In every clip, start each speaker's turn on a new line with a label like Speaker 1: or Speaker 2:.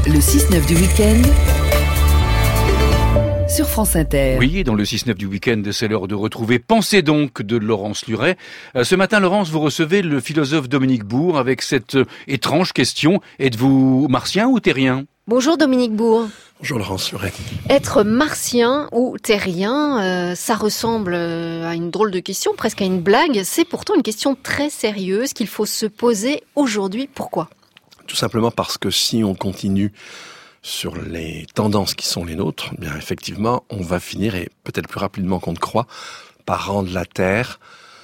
Speaker 1: Le 6-9 du week-end sur France Inter.
Speaker 2: Oui, dans le 6-9 du week-end, c'est l'heure de retrouver Pensez donc de Laurence Luret. Ce matin, Laurence, vous recevez le philosophe Dominique Bourg avec cette étrange question. Êtes-vous martien ou terrien ?
Speaker 3: Bonjour Dominique Bourg.
Speaker 4: Bonjour Laurence Luret.
Speaker 3: Être martien ou terrien, ça ressemble à une drôle de question, presque à une blague. C'est pourtant une question très sérieuse qu'il faut se poser aujourd'hui. Pourquoi ?
Speaker 4: Tout simplement parce que si on continue sur les tendances qui sont les nôtres, bien effectivement, on va finir, et peut-être plus rapidement qu'on ne croit, par rendre la Terre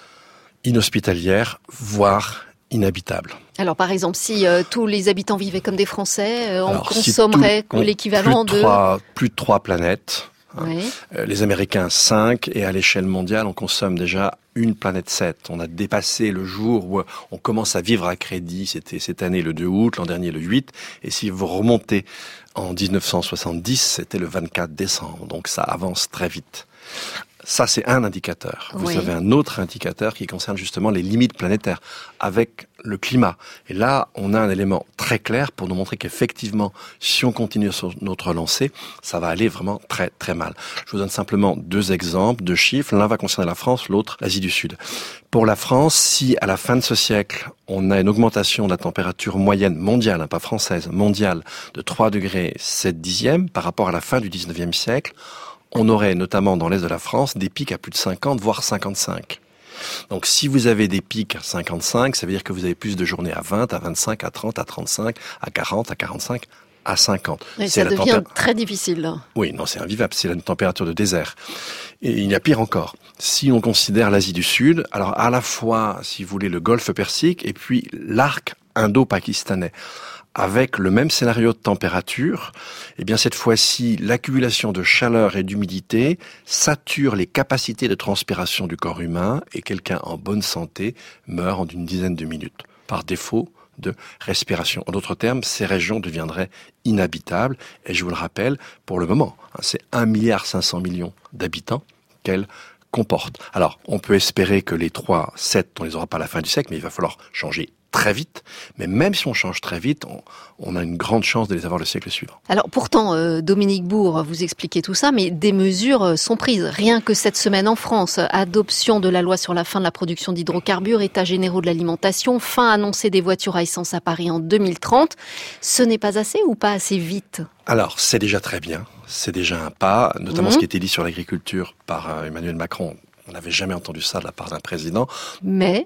Speaker 4: inhospitalière, voire inhabitable.
Speaker 3: Alors par exemple, si tous les habitants vivaient comme des Français, on consommerait l'équivalent
Speaker 4: plus de 3 planètes.
Speaker 3: Oui.
Speaker 4: Les Américains 5, et à l'échelle mondiale, on consomme déjà une planète 7. On a dépassé le jour où on commence à vivre à crédit. C'était cette année le 2 août, l'an dernier le 8. Et si vous remontez en 1970, c'était le 24 décembre. Donc ça avance très vite. Ça, c'est un indicateur. Vous avez un autre indicateur qui concerne justement les limites planétaires avec le climat. Et là, on a un élément très clair pour nous montrer qu'effectivement, si on continue sur notre lancée, ça va aller vraiment très très mal. Je vous donne simplement 2 exemples, 2 chiffres. L'un va concerner la France, l'autre l'Asie du Sud. Pour la France, si à la fin de ce siècle, on a une augmentation de la température moyenne mondiale, pas française, mondiale, de 3 degrés 7 dixièmes par rapport à la fin du 19e siècle, on aurait notamment dans l'est de la France des pics à plus de 50, voire 55. Donc si vous avez des pics à 55, ça veut dire que vous avez plus de journées à 20, à 25, à 30, à 35, à 40, à 45, à 50.
Speaker 3: Et ça devient très difficile, là.
Speaker 4: Oui, non, c'est invivable, c'est la température de désert. Et il y a pire encore. Si on considère l'Asie du Sud, alors à la fois, si vous voulez, le golfe Persique et puis l'arc indo-pakistanais. Avec le même scénario de température, eh bien cette fois-ci, l'accumulation de chaleur et d'humidité sature les capacités de transpiration du corps humain et quelqu'un en bonne santé meurt en une dizaine de minutes, par défaut de respiration. En d'autres termes, ces régions deviendraient inhabitables et je vous le rappelle, pour le moment, c'est 1,5 milliard d'habitants qu'elles comportent. Alors, on peut espérer que les 3-7, on les aura pas à la fin du siècle, mais il va falloir changer très vite, mais même si on change très vite, on a une grande chance de les avoir le siècle suivant.
Speaker 3: Alors pourtant, Dominique Bourg, vous expliquez tout ça, mais des mesures sont prises. Rien que cette semaine en France, adoption de la loi sur la fin de la production d'hydrocarbures, états généraux de l'alimentation, fin annoncée des voitures à essence à Paris en 2030. Ce n'est pas assez ou pas assez vite ?
Speaker 4: Alors, c'est déjà très bien. C'est déjà un pas, notamment ce qui a été dit sur l'agriculture par Emmanuel Macron. On n'avait jamais entendu ça de la part d'un président. Mais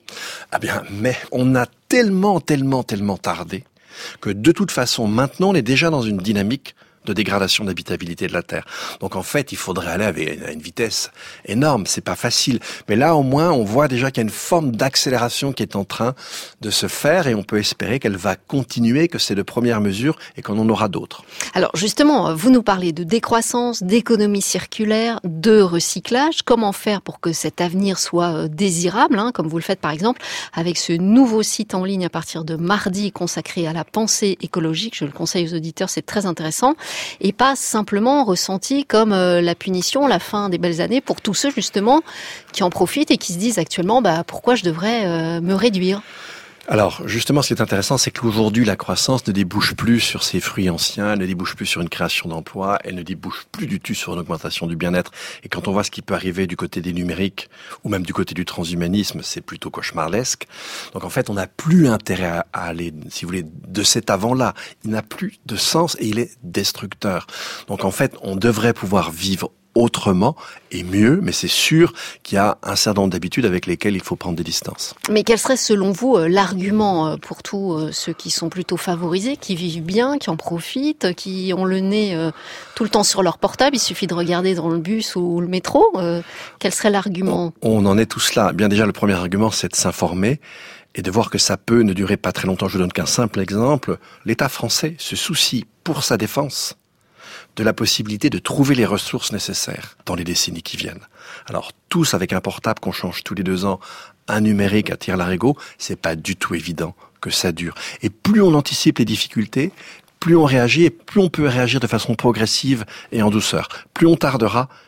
Speaker 4: on a tellement tardé que de toute façon, maintenant, on est déjà dans une dynamique de dégradation d'habitabilité de la Terre. Donc en fait, il faudrait aller à une vitesse énorme. C'est pas facile. Mais là, au moins, on voit déjà qu'il y a une forme d'accélération qui est en train de se faire et on peut espérer qu'elle va continuer, que c'est de premières mesures et qu'on en aura d'autres.
Speaker 3: Alors justement, vous nous parlez de décroissance, d'économie circulaire, de recyclage. Comment faire pour que cet avenir soit désirable, comme vous le faites par exemple avec ce nouveau site en ligne à partir de mardi consacré à la pensée écologique. Je le conseille aux auditeurs, c'est très intéressant. Et pas simplement ressenti comme la punition, la fin des belles années pour tous ceux justement qui en profitent et qui se disent actuellement pourquoi je devrais me réduire.
Speaker 4: Alors, justement, ce qui est intéressant, c'est qu'aujourd'hui, la croissance ne débouche plus sur ces fruits anciens, elle ne débouche plus sur une création d'emplois, elle ne débouche plus du tout sur une augmentation du bien-être. Et quand on voit ce qui peut arriver du côté des numériques, ou même du côté du transhumanisme, c'est plutôt cauchemardesque. Donc, en fait, on n'a plus intérêt à aller, si vous voulez, de cet avant-là. Il n'a plus de sens et il est destructeur. Donc, en fait, on devrait pouvoir vivre autrement et mieux, mais c'est sûr qu'il y a un certain nombre d'habitudes avec lesquelles il faut prendre des distances.
Speaker 3: Mais quel serait selon vous l'argument pour tous ceux qui sont plutôt favorisés, qui vivent bien, qui en profitent, qui ont le nez tout le temps sur leur portable, il suffit de regarder dans le bus ou le métro, quel serait l'argument ?
Speaker 4: On en est tous là. Bien déjà, le premier argument, c'est de s'informer et de voir que ça peut ne durer pas très longtemps. Je vous donne qu'un simple exemple. L'État français se soucie pour sa défense de la possibilité de trouver les ressources nécessaires dans les décennies qui viennent. Alors, tous avec un portable qu'on change tous les 2 ans, un numérique à tire-larigot, c'est pas du tout évident que ça dure. Et plus on anticipe les difficultés, plus on réagit et plus on peut réagir de façon progressive et en douceur. Plus on tardera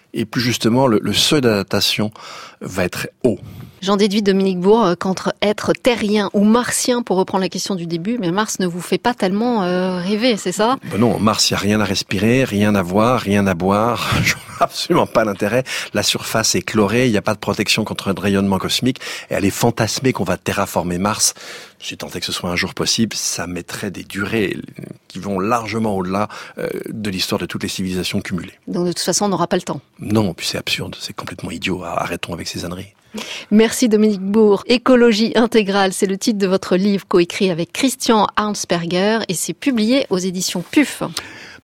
Speaker 4: et plus justement le seuil d'adaptation va être haut.
Speaker 3: J'en déduis, Dominique Bourg, qu'entre être terrien ou martien, pour reprendre la question du début, mais Mars ne vous fait pas tellement rêver, c'est ça ?
Speaker 4: Ben non, Mars, il n'y a rien à respirer, rien à voir, rien à boire. Je vois absolument pas l'intérêt. La surface est chlorée, il n'y a pas de protection contre le rayonnement cosmique, et aller fantasmer qu'on va terraformer Mars, si tant est que ce soit un jour possible, ça mettrait des durées qui vont largement au-delà de l'histoire de toutes les civilisations cumulées.
Speaker 3: Donc de toute façon, on n'aura pas le temps.
Speaker 4: Non, puis c'est absurde, c'est complètement idiot. Arrêtons avec ces âneries.
Speaker 3: Merci Dominique Bourg. Écologie intégrale, c'est le titre de votre livre coécrit avec Christian Arnsperger et c'est publié aux éditions PUF.